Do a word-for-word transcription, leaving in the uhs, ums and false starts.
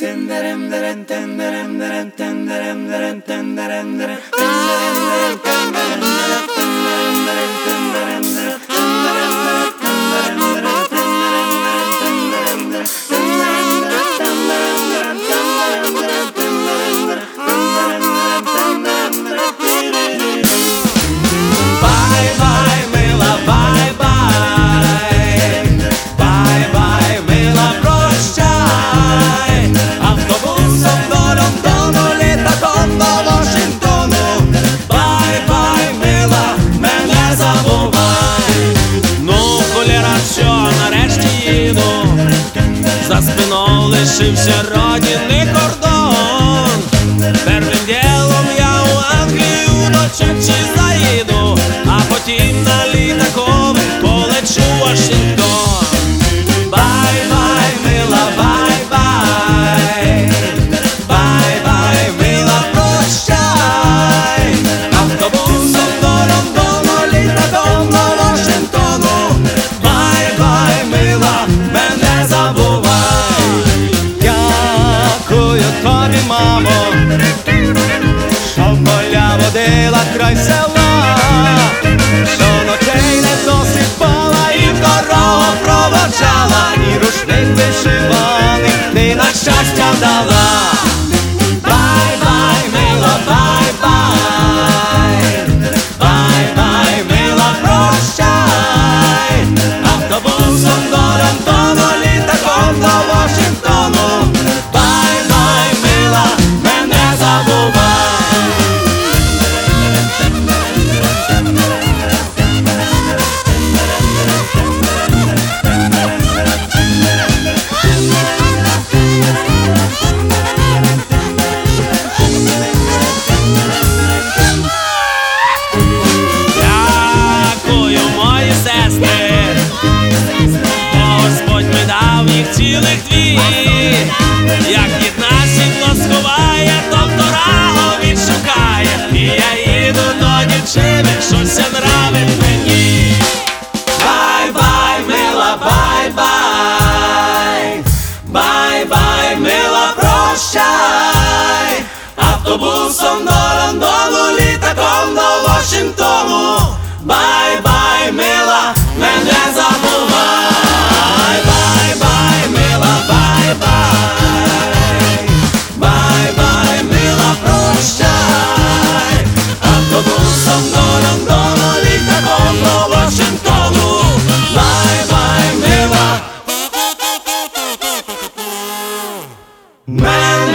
За спиною лишився родинний кордон. Первим ділом я у Англію до Черчі заїду, а потім на літакові полечу у Вашингтон. Бай-бай, мила, бай-бай, бай-бай, мила, прощай. Автобусом до Лондону, літаком до Вашингтону. Бай-бай, мила, мене забувай. Дякую тобі, мамо, що в поля водила край села, що ночей не досипала і в дорогу проводжала, і рушник вишиваний ти на щастя дала. Бай-бай, мила, бай-бай, бай-бай, мила, прощай. Автобусом до Лондону, літаком до Вашингтону. Бай-бай, мила, мене забувай. Дякую, мої сестри, бо Господь ми дав їх цілих дві. Як єднасінько сховає, то дорогу відшукає, і я їду до дівчини, щось нравить мені. Бай-бай, мила, бай-бай, бай-бай, мила, прощай. Автобусом до Лондону, літаком до Вашингтону. Бай-бай, мила, мене забувай. Бай-бай, мила, бай-бай, бай-бай, мила, прощай. Автобусом до Лондону, літаком до Вашингтону. Бай-бай, мила, мене